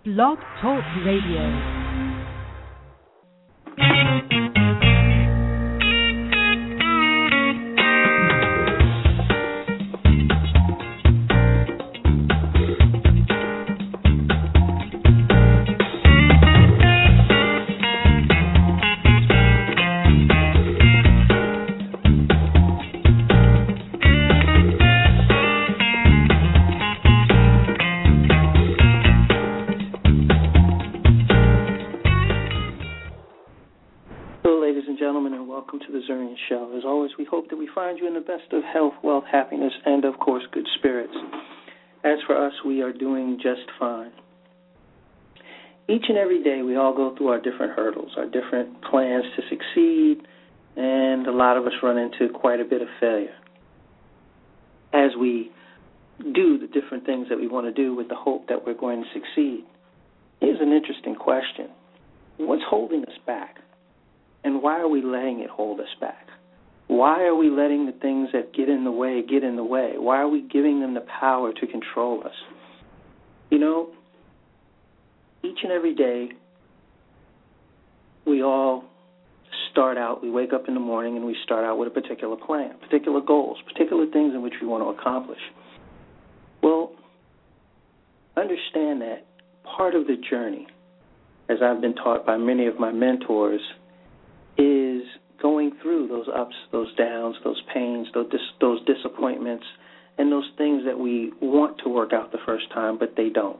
Blog Talk Radio. Show. As always, we hope that we find you in the best of health, wealth, happiness, and, of course, good spirits. As for us, we are doing just fine. Each and every day, we all go through our different hurdles, our different plans to succeed, and a lot of us run into quite a bit of failure as we do the different things that we want to do with the hope that we're going to succeed. Here's an interesting question. What's holding us back? And why are we letting it hold us back? Why are we letting the things that get in the way get in the way? Why are we giving them the power to control us? You know, each and every day, we all start out, we wake up in the morning and we start out with a particular plan, particular goals, particular things in which we want to accomplish. Well, understand that part of the journey, as I've been taught by many of my mentors, is going through those ups, those downs, those pains, those disappointments, and those things that we want to work out the first time, but they don't.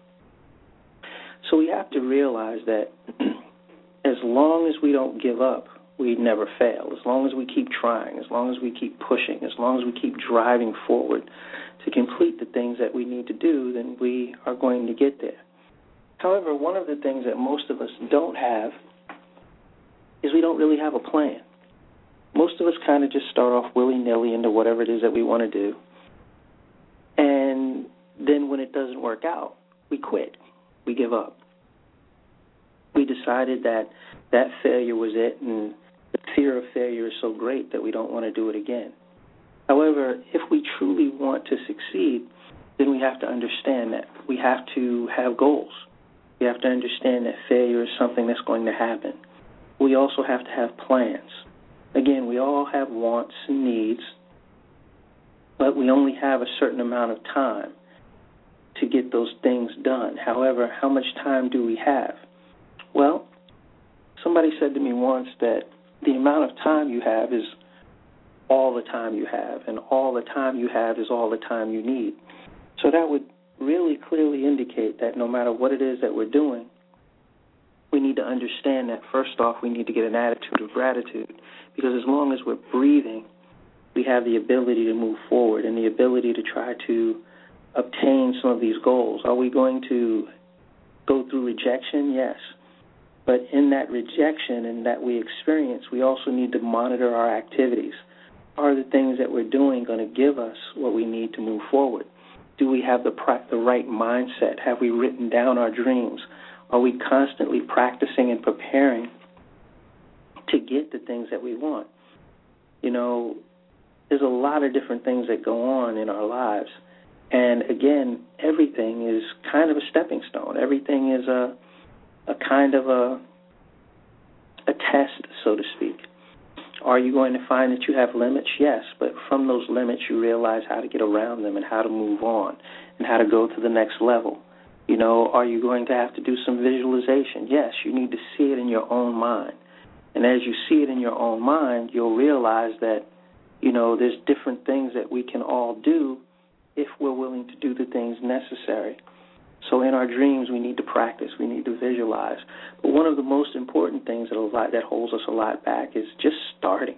So we have to realize that as long as we don't give up, we never fail. As long as we keep trying, as long as we keep pushing, as long as we keep driving forward to complete the things that we need to do, then we are going to get there. However, one of the things that most of us don't have is we don't really have a plan. Most of us kind of just start off willy-nilly into whatever it is that we want to do. And then when it doesn't work out, we quit. We give up. We decided that failure was it, and the fear of failure is so great that we don't want to do it again. However, if we truly want to succeed, then we have to understand that we have to have goals. We have to understand that failure is something that's going to happen. We also have to have plans. Again, we all have wants and needs, but we only have a certain amount of time to get those things done. However, how much time do we have? Well, somebody said to me once that the amount of time you have is all the time you have, and all the time you have is all the time you need. So that would really clearly indicate that no matter what it is that we're doing, we need to understand that, first off, we need to get an attitude of gratitude, because as long as we're breathing, we have the ability to move forward and the ability to try to obtain some of these goals. Are we going to go through rejection? Yes. But in that rejection and that we experience, we also need to monitor our activities. Are the things that we're doing going to give us what we need to move forward? Do we have the right mindset? Have we written down our dreams? Are we constantly practicing and preparing to get the things that we want? You know, there's a lot of different things that go on in our lives. And, again, everything is kind of a stepping stone. Everything is a kind of a test, so to speak. Are you going to find that you have limits? Yes, but from those limits you realize how to get around them and how to move on and how to go to the next level. You know, are you going to have to do some visualization? Yes, you need to see it in your own mind. And as you see it in your own mind, you'll realize that, you know, there's different things that we can all do if we're willing to do the things necessary. So in our dreams, we need to practice. We need to visualize. But one of the most important things that holds us a lot back is just starting.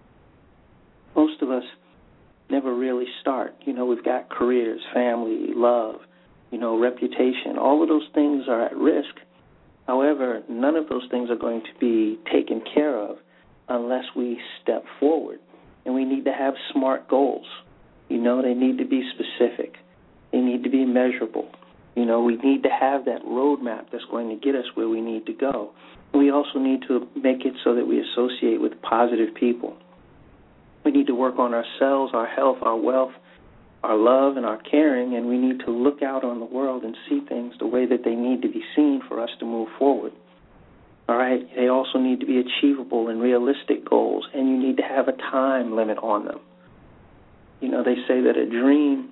Most of us never really start. You know, we've got careers, family, love, you know, reputation. All of those things are at risk. However, none of those things are going to be taken care of unless we step forward. And we need to have smart goals. You know, they need to be specific. They need to be measurable. You know, we need to have that roadmap that's going to get us where we need to go. We also need to make it so that we associate with positive people. We need to work on ourselves, our health, our wealth, our love and our caring, and we need to look out on the world and see things the way that they need to be seen for us to move forward. All right? They also need to be achievable and realistic goals, and you need to have a time limit on them. You know, they say that a dream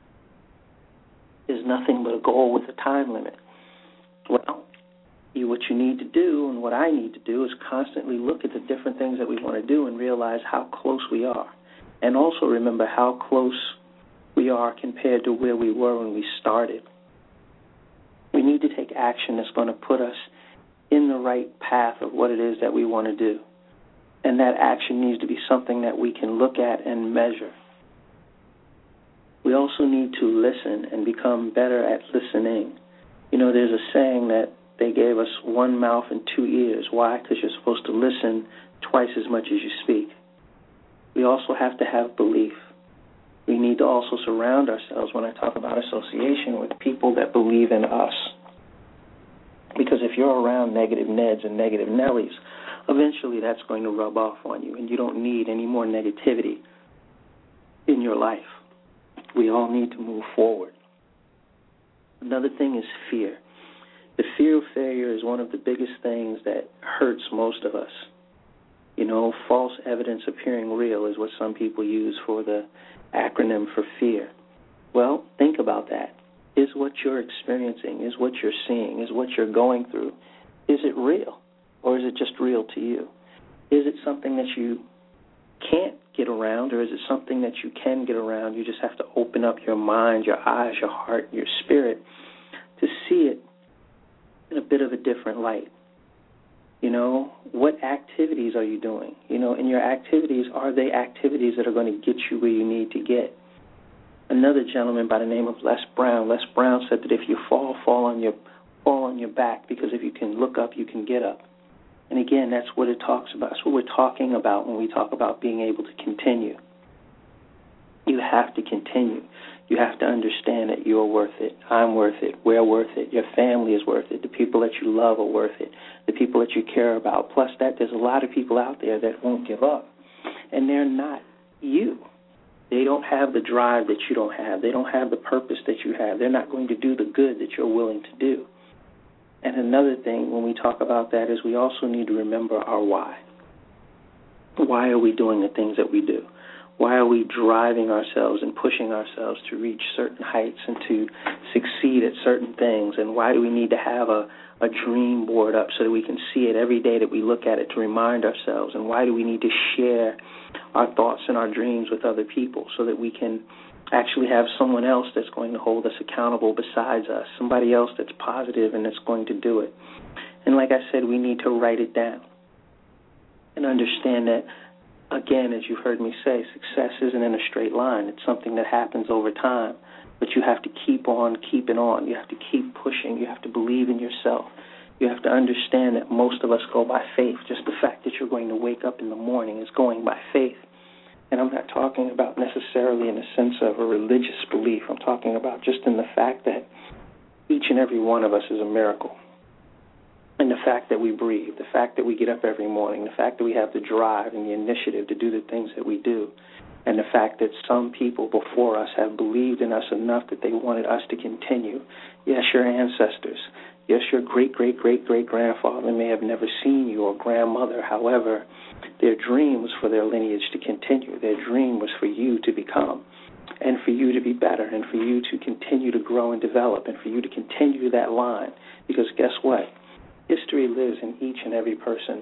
is nothing but a goal with a time limit. Well, what you need to do and what I need to do is constantly look at the different things that we want to do and realize how close we are. And also remember how close we are compared to where we were when we started. We need to take action that's going to put us in the right path of what it is that we want to do. And that action needs to be something that we can look at and measure. We also need to listen and become better at listening. You know, there's a saying that they gave us one mouth and two ears. Why? Because you're supposed to listen twice as much as you speak. We also have to have belief. We need to also surround ourselves, when I talk about association, with people that believe in us. Because if you're around negative Neds and negative Nellies, eventually that's going to rub off on you, and you don't need any more negativity in your life. We all need to move forward. Another thing is fear. The fear of failure is one of the biggest things that hurts most of us. You know, false evidence appearing real is what some people use for the acronym for fear. Well, think about that. Is what you're experiencing, is what you're seeing, is what you're going through, is it real, or is it just real to you? Is it something that you can't get around, or is it something that you can get around? You just have to open up your mind, your eyes, your heart, your spirit to see it in a bit of a different light. You know, what activities are you doing? You know, in your activities, are they activities that are going to get you where you need to get? Another gentleman by the name of Les Brown said that if you fall on your back, because if you can look up, you can get up. And again, that's what it talks about. That's what we're talking about when we talk about being able to continue. You have to continue. You have to understand that you're worth it. I'm worth it. We're worth it. Your family is worth it. The people that you love are worth it. The people that you care about. Plus that, there's a lot of people out there that won't give up. And they're not you. They don't have the drive that you don't have. They don't have the purpose that you have. They're not going to do the good that you're willing to do. And another thing when we talk about that is we also need to remember our why. Why are we doing the things that we do? Why are we driving ourselves and pushing ourselves to reach certain heights and to succeed at certain things? And why do we need to have a dream board up so that we can see it every day that we look at it to remind ourselves? And why do we need to share our thoughts and our dreams with other people so that we can actually have someone else that's going to hold us accountable besides us, somebody else that's positive and that's going to do it? And like I said, we need to write it down and understand that, again, as you've heard me say, success isn't in a straight line. It's something that happens over time, but you have to keep on keeping on. You have to keep pushing. You have to believe in yourself. You have to understand that most of us go by faith. Just the fact that you're going to wake up in the morning is going by faith. And I'm not talking about necessarily in the sense of a religious belief. I'm talking about just in the fact that each and every one of us is a miracle. And the fact that we breathe, the fact that we get up every morning, the fact that we have the drive and the initiative to do the things that we do, and the fact that some people before us have believed in us enough that they wanted us to continue. Yes, your ancestors. Yes, your great-great-great-great-grandfather may have never seen you, or grandmother. However, their dream was for their lineage to continue. Their dream was for you to become, and for you to be better, and for you to continue to grow and develop, and for you to continue that line. Because guess what? History lives in each and every person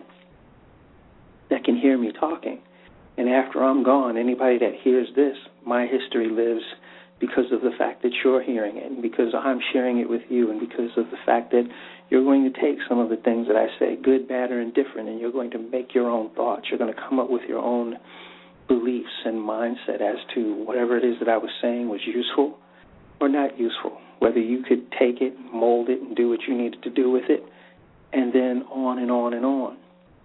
that can hear me talking. And after I'm gone, anybody that hears this, my history lives because of the fact that you're hearing it, and because I'm sharing it with you, and because of the fact that you're going to take some of the things that I say, good, bad, or indifferent, and you're going to make your own thoughts. You're going to come up with your own beliefs and mindset as to whatever it is that I was saying was useful or not useful, whether you could take it, mold it, and do what you needed to do with it, and then on and on and on.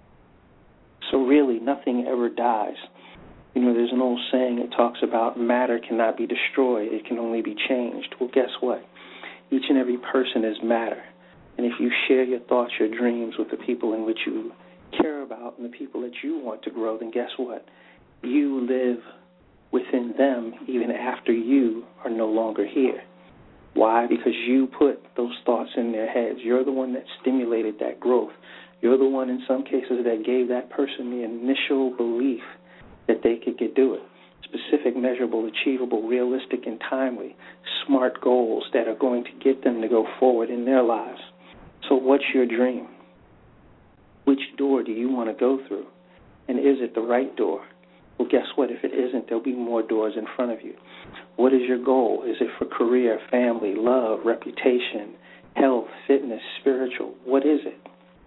So really, nothing ever dies. You know, there's an old saying that talks about matter cannot be destroyed, it can only be changed. Well, guess what? Each and every person is matter. And if you share your thoughts, your dreams with the people in which you care about and the people that you want to grow, then guess what? You live within them even after you are no longer here. Why? Because you put those thoughts in their heads. You're the one that stimulated that growth. You're the one, in some cases, that gave that person the initial belief that they could do it. Specific, measurable, achievable, realistic, and timely, smart goals that are going to get them to go forward in their lives. So what's your dream? Which door do you want to go through? And is it the right door? Well, guess what? If it isn't, there'll be more doors in front of you. What is your goal? Is it for career, family, love, reputation, health, fitness, spiritual? What is it?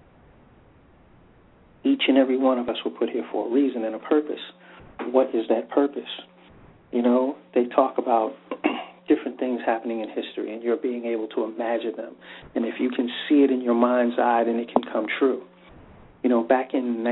Each and every one of us were put here for a reason and a purpose. What is that purpose? You know, they talk about different things happening in history, and you're being able to imagine them. And if you can see it in your mind's eye, then it can come true. You know, back in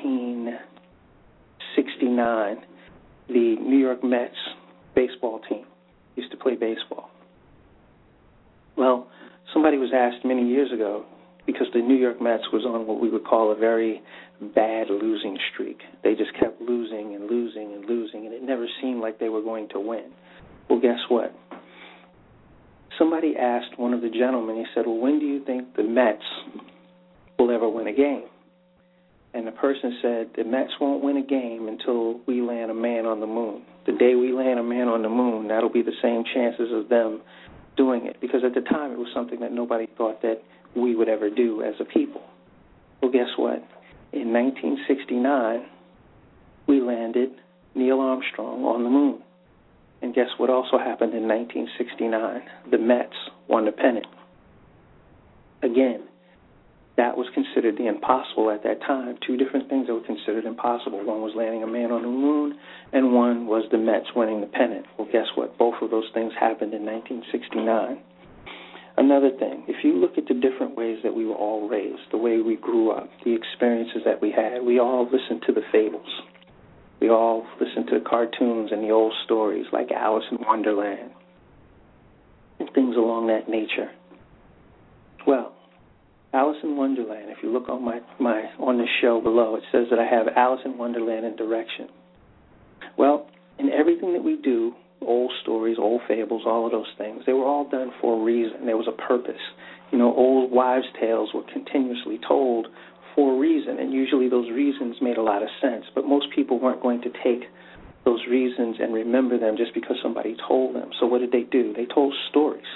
1969, the New York Mets baseball team used to play baseball. Well, somebody was asked many years ago, because the New York Mets was on what we would call a very bad losing streak. They just kept losing and losing and losing, and it never seemed like they were going to win. Well, guess what? Somebody asked one of the gentlemen, he said, well, when do you think the Mets will ever win a game? And the person said, the Mets won't win a game until we land a man on the moon. The day we land a man on the moon, that'll be the same chances of them doing it. Because at the time, it was something that nobody thought that we would ever do as a people. Well, guess what? In 1969, we landed Neil Armstrong on the moon. And guess what also happened in 1969? The Mets won the pennant. Again, that was considered the impossible at that time. Two different things that were considered impossible. One was landing a man on the moon, and one was the Mets winning the pennant. Well, guess what? Both of those things happened in 1969. Another thing, if you look at the different ways that we were all raised, the way we grew up, the experiences that we had, we all listened to the fables. We all listened to the cartoons and the old stories like Alice in Wonderland and things along that nature. Well, Alice in Wonderland, if you look on on the show below, it says that I have Alice in Wonderland and direction. Well, in everything that we do, old stories, old fables, all of those things, they were all done for a reason. There was a purpose. You know, old wives' tales were continuously told for a reason, and usually those reasons made a lot of sense, but most people weren't going to take those reasons and remember them just because somebody told them. So what did they do? They told stories.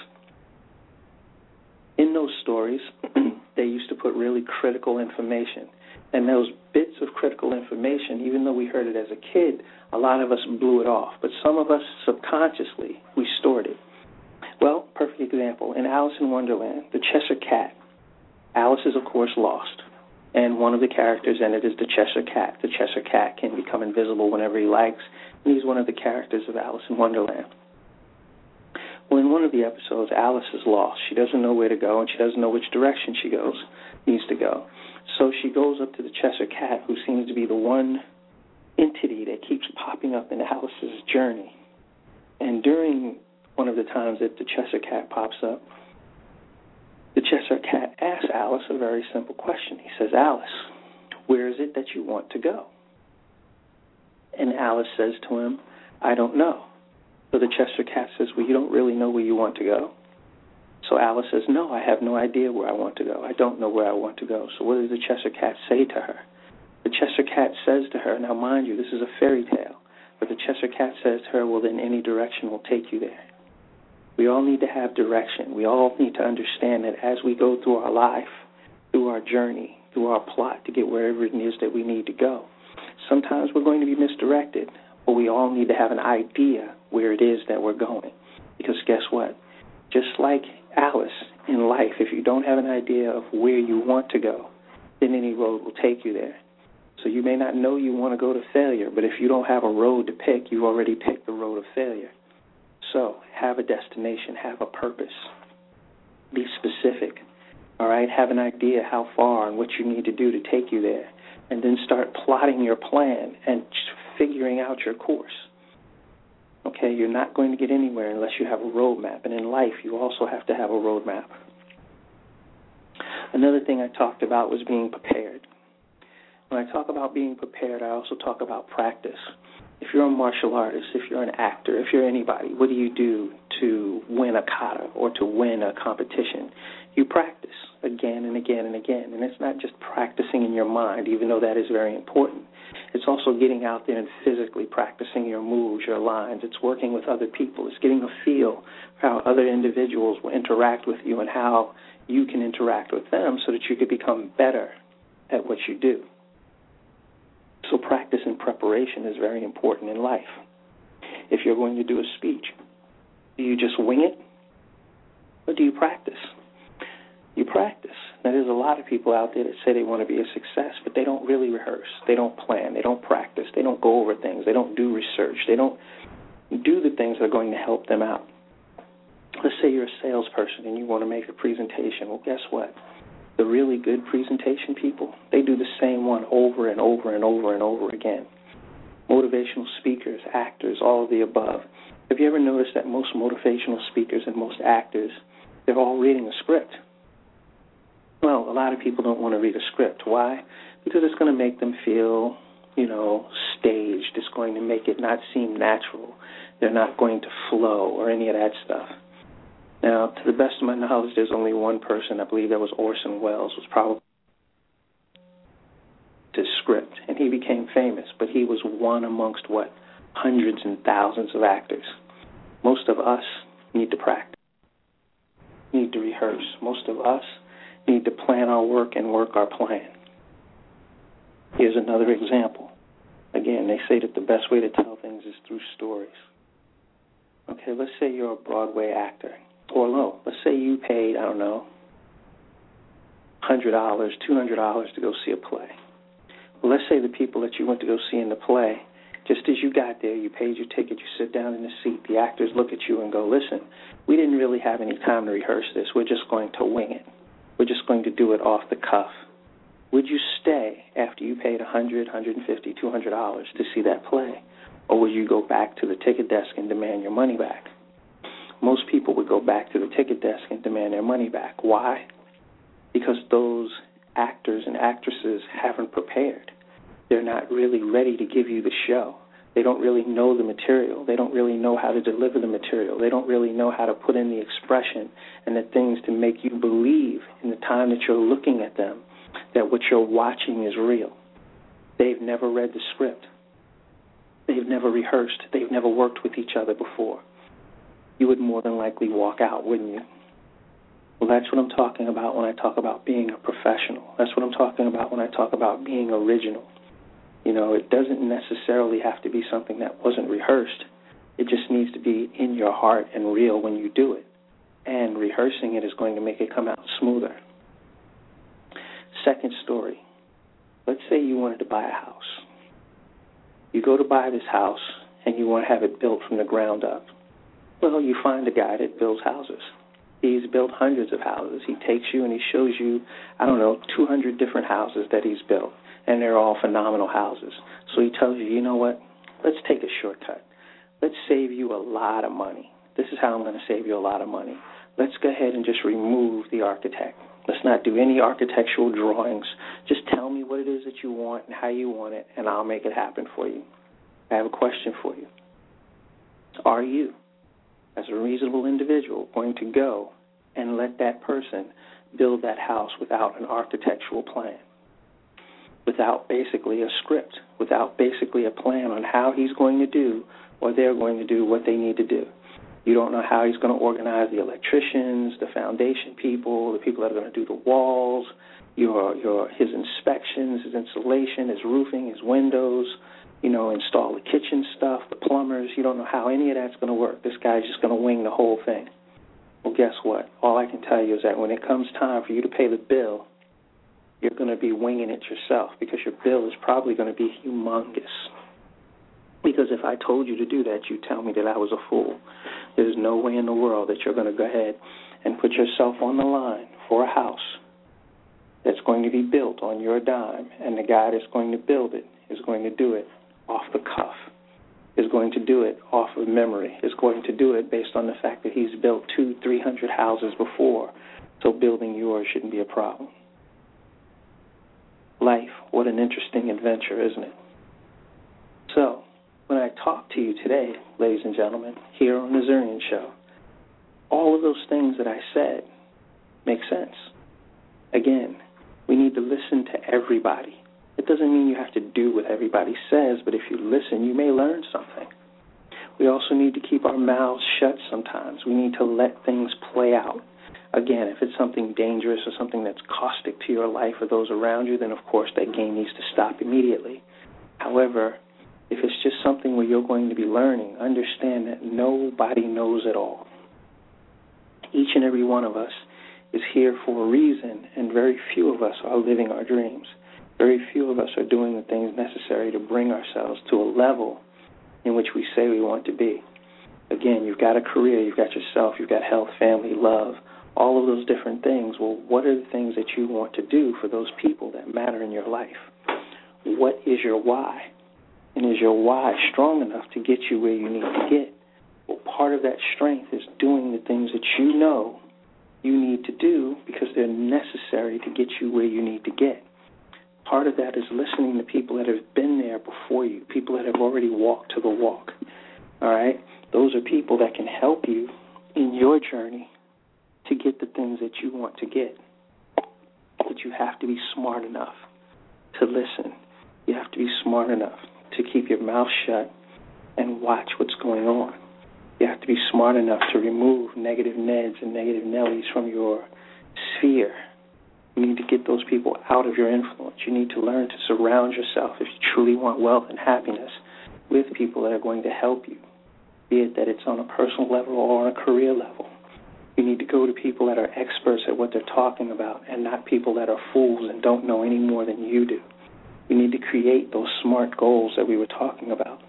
In those stories, they used to put really critical information. And those bits of critical information, even though we heard it as a kid, a lot of us blew it off. But some of us subconsciously, we stored it. Well, perfect example. In Alice in Wonderland, the Cheshire Cat. Alice is, of course, lost. And one of the characters in it is the Cheshire Cat. The Cheshire Cat can become invisible whenever he likes. And he's one of the characters of Alice in Wonderland. Well, in one of the episodes, Alice is lost. She doesn't know where to go, and she doesn't know which direction she needs to go. So she goes up to the Cheshire Cat, who seems to be the one entity that keeps popping up in Alice's journey. And during one of the times that the Cheshire Cat pops up, the Cheshire Cat asks Alice a very simple question. He says, Alice, where is it that you want to go? And Alice says to him, I don't know. So the Cheshire Cat says, well, you don't really know where you want to go? So Alice says, no, I have no idea where I want to go. I don't know where I want to go. So what does the Cheshire Cat say to her? The Cheshire Cat says to her, now mind you, this is a fairy tale, but the Cheshire Cat says to her, well, then any direction will take you there. We all need to have direction. We all need to understand that as we go through our life, through our journey, through our plot to get wherever it is that we need to go, sometimes we're going to be misdirected, but we all need to have an idea where it is that we're going. Because guess what? Just like Alice in life, if you don't have an idea of where you want to go, then any road will take you there. So you may not know you want to go to failure, but if you don't have a road to pick, you've already picked the road of failure. So have a destination, have a purpose. Be specific, all right? Have an idea how far and what you need to do to take you there, and then start plotting your plan and figuring out your course. Okay, you're not going to get anywhere unless you have a roadmap, and in life you also have to have a roadmap. Another thing I talked about was being prepared. When I talk about being prepared, I also talk about practice. If you're a martial artist, if you're an actor, if you're anybody, what do you do to win a kata or to win a competition? You practice again and again and again. And it's not just practicing in your mind, even though that is very important. It's also getting out there and physically practicing your moves, your lines. It's working with other people. It's getting a feel for how other individuals will interact with you and how you can interact with them so that you could become better at what you do. So practice and preparation is very important in life. If you're going to do a speech, do you just wing it or do you practice? You practice. Now, there's a lot of people out there that say they want to be a success, but they don't really rehearse. They don't plan. They don't practice. They don't go over things. They don't do research. They don't do the things that are going to help them out. Let's say you're a salesperson and you want to make a presentation. Well, guess what? The really good presentation people, they do the same one over and over and over and over again. Motivational speakers, actors, all of the above. Have you ever noticed that most motivational speakers and most actors, they're all reading a script? Well, a lot of people don't want to read a script. Why? Because it's going to make them feel, staged. It's going to make it not seem natural. They're not going to flow or any of that stuff. Now, to the best of my knowledge, there's only one person, I believe that was Orson Welles, was probably his script, and he became famous, but he was one amongst, hundreds and thousands of actors. Most of us need to practice, need to rehearse. Most of us need to plan our work and work our plan. Here's another example. Again, they say that the best way to tell things is through stories. Okay, let's say you're a Broadway actor. Or let's say you paid, $100, $200 to go see a play. Well, let's say the people that you went to go see in the play, just as you got there, you paid your ticket, you sit down in the seat, the actors look at you and go, listen, we didn't really have any time to rehearse this. We're just going to wing it. We're just going to do it off the cuff. Would you stay after you paid $100, $150, $200 to see that play? Or would you go back to the ticket desk and demand your money back? Most people would go back to the ticket desk and demand their money back. Why? Because those actors and actresses haven't prepared. They're not really ready to give you the show. They don't really know the material. They don't really know how to deliver the material. They don't really know how to put in the expression and the things to make you believe in the time that you're looking at them that what you're watching is real. They've never read the script. They've never rehearsed. They've never worked with each other before. You would more than likely walk out, wouldn't you? Well, that's what I'm talking about when I talk about being a professional. That's what I'm talking about when I talk about being original. It doesn't necessarily have to be something that wasn't rehearsed. It just needs to be in your heart and real when you do it. And rehearsing it is going to make it come out smoother. Second story. Let's say you wanted to buy a house. You go to buy this house and you want to have it built from the ground up. Well, you find a guy that builds houses. He's built hundreds of houses. He takes you and he shows you, 200 different houses that he's built, and they're all phenomenal houses. So he tells you, you know what, let's take a shortcut. Let's save you a lot of money. This is how I'm going to save you a lot of money. Let's go ahead and just remove the architect. Let's not do any architectural drawings. Just tell me what it is that you want and how you want it, and I'll make it happen for you. I have a question for you. Are you, as a reasonable individual, going to go and let that person build that house without an architectural plan, without basically a script, without basically a plan on how he's going to do or they're going to do what they need to do? You don't know how he's going to organize the electricians, the foundation people, the people that are going to do the walls, his inspections, his insulation, his roofing, his windows, install the kitchen stuff, the plumbers. You don't know how any of that's going to work. This guy's just going to wing the whole thing. Well, guess what? All I can tell you is that when it comes time for you to pay the bill, you're going to be winging it yourself because your bill is probably going to be humongous. Because if I told you to do that, you'd tell me that I was a fool. There's no way in the world that you're going to go ahead and put yourself on the line for a house that's going to be built on your dime, and the guy that's going to build it is going to do it off the cuff, is going to do it off of memory, is going to do it based on the fact that he's built 200-300 houses before, so building yours shouldn't be a problem. Life, what an interesting adventure, isn't it? So, when I talk to you today, ladies and gentlemen, here on the Zurian Show, all of those things that I said make sense. Again, we need to listen to everybody. It doesn't mean you have to do what everybody says, but if you listen, you may learn something. We also need to keep our mouths shut sometimes. We need to let things play out. Again, if it's something dangerous or something that's caustic to your life or those around you, then of course that game needs to stop immediately. However, if it's just something where you're going to be learning, understand that nobody knows it all. Each and every one of us is here for a reason, and very few of us are living our dreams. Very few of us are doing the things necessary to bring ourselves to a level in which we say we want to be. Again, you've got a career, you've got yourself, you've got health, family, love, all of those different things. Well, what are the things that you want to do for those people that matter in your life? What is your why? And is your why strong enough to get you where you need to get? Well, part of that strength is doing the things that you know you need to do because they're necessary to get you where you need to get. Part of that is listening to people that have been there before you, people that have already walked to the walk. All right? Those are people that can help you in your journey to get the things that you want to get. But you have to be smart enough to listen. You have to be smart enough to keep your mouth shut and watch what's going on. You have to be smart enough to remove negative Neds and negative Nellies from your sphere. You need to get those people out of your influence. You need to learn to surround yourself, if you truly want wealth and happiness, with people that are going to help you, be it that it's on a personal level or on a career level. You need to go to people that are experts at what they're talking about and not people that are fools and don't know any more than you do. You need to create those smart goals that we were talking about.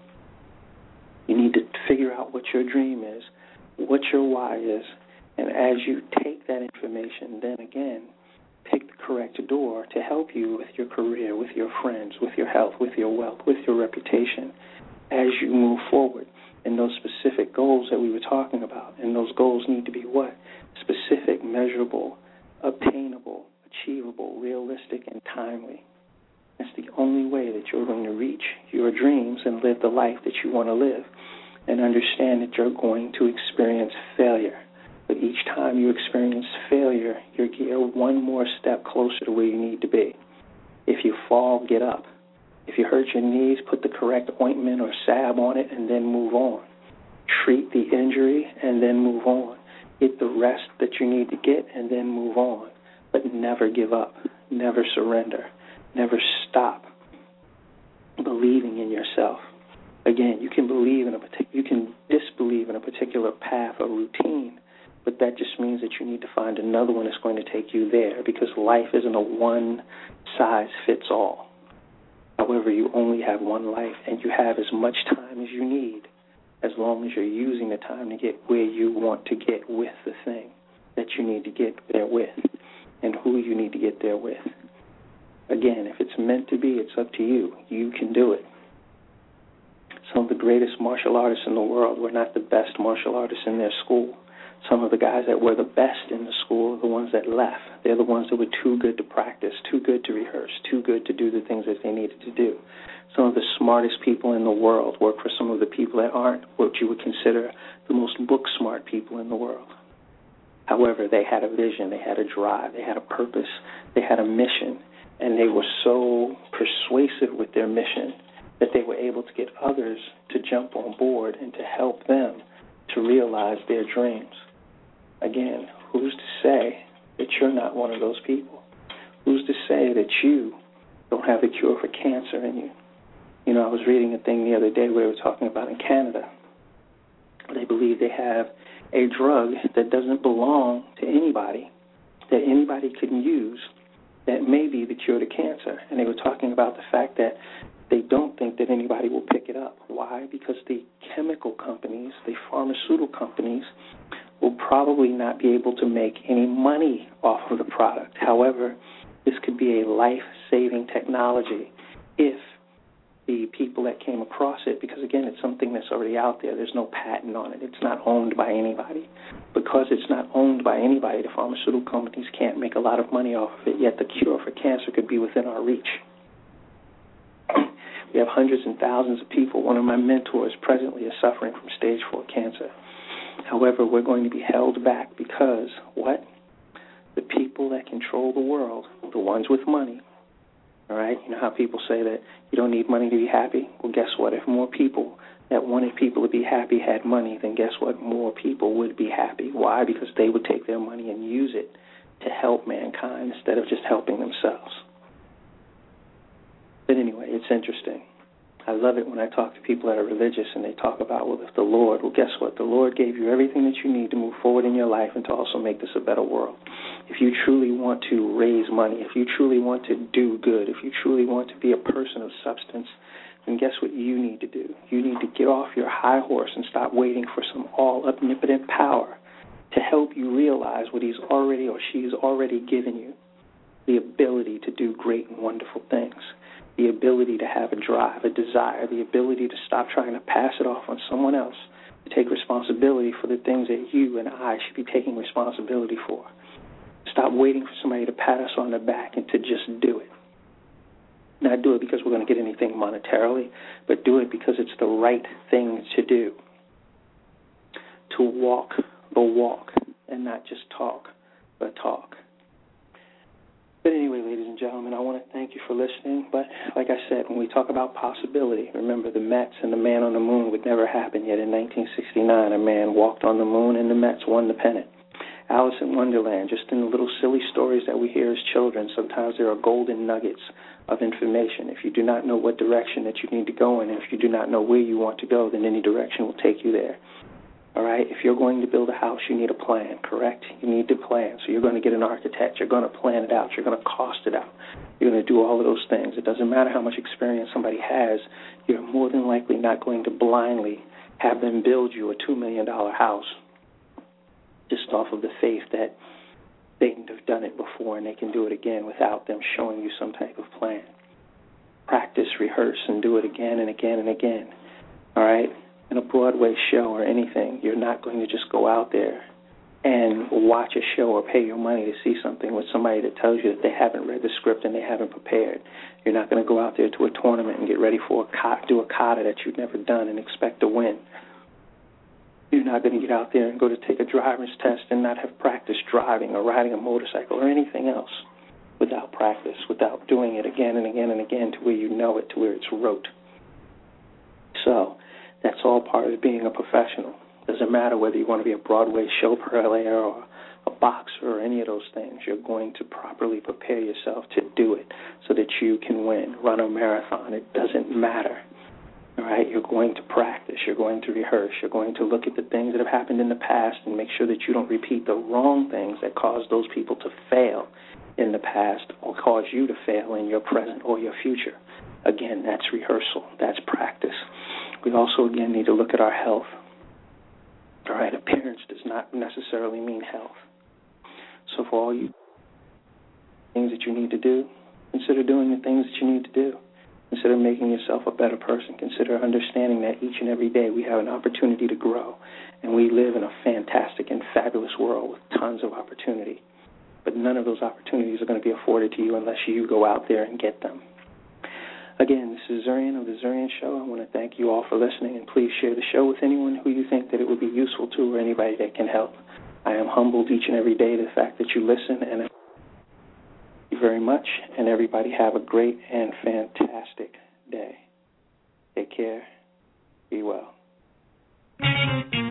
You need to figure out what your dream is, what your why is, and as you take that information, then again, pick the correct door to help you with your career, with your friends, with your health, with your wealth, with your reputation as you move forward in those specific goals that we were talking about. And those goals need to be what? Specific, measurable, obtainable, achievable, realistic, and timely. That's the only way that you're going to reach your dreams and live the life that you want to live. And understand that you're going to experience failure. But each time you experience failure, you're one more step closer to where you need to be. If you fall, get up. If you hurt your knees, put the correct ointment or salve on it and then move on. Treat the injury and then move on. Get the rest that you need to get and then move on. But never give up. Never surrender. Never stop believing in yourself. Again, you can disbelieve in a particular path or routine, but that just means that you need to find another one that's going to take you there, because life isn't a one-size-fits-all. However, you only have one life, and you have as much time as you need, as long as you're using the time to get where you want to get with the thing that you need to get there with, and who you need to get there with. Again, if it's meant to be, it's up to you. You can do it. Some of the greatest martial artists in the world were not the best martial artists in their school. Some of the guys that were the best in the school are the ones that left. They're the ones that were too good to practice, too good to rehearse, too good to do the things that they needed to do. Some of the smartest people in the world work for some of the people that aren't what you would consider the most book-smart people in the world. However, they had a vision, they had a drive, they had a purpose, they had a mission, and they were so persuasive with their mission that they were able to get others to jump on board and to help them to realize their dreams. Again, who's to say that you're not one of those people? Who's to say that you don't have the cure for cancer in you? You know, I was reading a thing the other day where we were talking about in Canada. They believe they have a drug that doesn't belong to anybody, that anybody can use, that may be the cure to cancer. And they were talking about the fact that they don't think that anybody will pick it up. Why? Because the chemical companies, the pharmaceutical companies, will probably not be able to make any money off of the product. However, this could be a life-saving technology if the people that came across it, because again, it's something that's already out there. There's no patent on it. It's not owned by anybody. Because it's not owned by anybody, the pharmaceutical companies can't make a lot of money off of it, yet the cure for cancer could be within our reach. We have hundreds and thousands of people. One of my mentors presently is suffering from stage 4 cancer. However, we're going to be held back because, what? The people that control the world, the ones with money, all right? You know how people say that you don't need money to be happy? Well, guess what? If more people that wanted people to be happy had money, then guess what? More people would be happy. Why? Because they would take their money and use it to help mankind instead of just helping themselves. But anyway, it's interesting. I love it when I talk to people that are religious and they talk about, well, if the Lord, well, guess what? The Lord gave you everything that you need to move forward in your life and to also make this a better world. If you truly want to raise money, if you truly want to do good, if you truly want to be a person of substance, then guess what you need to do? You need to get off your high horse and stop waiting for some all-omnipotent power to help you realize what he's already or she's already given you, the ability to do great and wonderful things, the ability to have a drive, a desire, the ability to stop trying to pass it off on someone else, to take responsibility for the things that you and I should be taking responsibility for. Stop waiting for somebody to pat us on the back and to just do it. Not do it because we're going to get anything monetarily, but do it because it's the right thing to do. To walk the walk and not just talk the talk. But anyway, ladies and gentlemen, I want to thank you for listening. But like I said, when we talk about possibility, remember the Mets and the man on the moon would never happen. Yet in 1969, a man walked on the moon and the Mets won the pennant. Alice in Wonderland, just in the little silly stories that we hear as children, sometimes there are golden nuggets of information. If you do not know what direction that you need to go in, and if you do not know where you want to go, then any direction will take you there. All right, if you're going to build a house, you need a plan, correct? You need to plan. So you're going to get an architect. You're going to plan it out. You're going to cost it out. You're going to do all of those things. It doesn't matter how much experience somebody has. You're more than likely not going to blindly have them build you a $2 million house just off of the faith that they have done it before and they can do it again without them showing you some type of plan. Practice, rehearse, and do it again and again and again. All right? In a Broadway show or anything, you're not going to just go out there and watch a show or pay your money to see something with somebody that tells you that they haven't read the script and they haven't prepared. You're not going to go out there to a tournament and get ready for do a kata that you've never done and expect to win. You're not going to get out there and go to take a driver's test and not have practice driving or riding a motorcycle or anything else without practice, without doing it again and again and again to where you know it, to where it's rote. So that's all part of being a professional. Doesn't matter whether you want to be a Broadway show player or a boxer or any of those things. You're going to properly prepare yourself to do it so that you can win. Run a marathon. It doesn't matter. All right? You're going to practice. You're going to rehearse. You're going to look at the things that have happened in the past and make sure that you don't repeat the wrong things that caused those people to fail in the past or cause you to fail in your present or your future. Again, that's rehearsal. That's practice. We also, again, need to look at our health. All right, appearance does not necessarily mean health. So for all you things that you need to do, consider doing the things that you need to do. Consider making yourself a better person. Consider understanding that each and every day we have an opportunity to grow, and we live in a fantastic and fabulous world with tons of opportunity. But none of those opportunities are going to be afforded to you unless you go out there and get them. Again, this is Zurian of The Zurian Show. I want to thank you all for listening, and please share the show with anyone who you think that it would be useful to or anybody that can help. I am humbled each and every day to the fact that you listen, and thank you very much, and everybody have a great and fantastic day. Take care. Be well.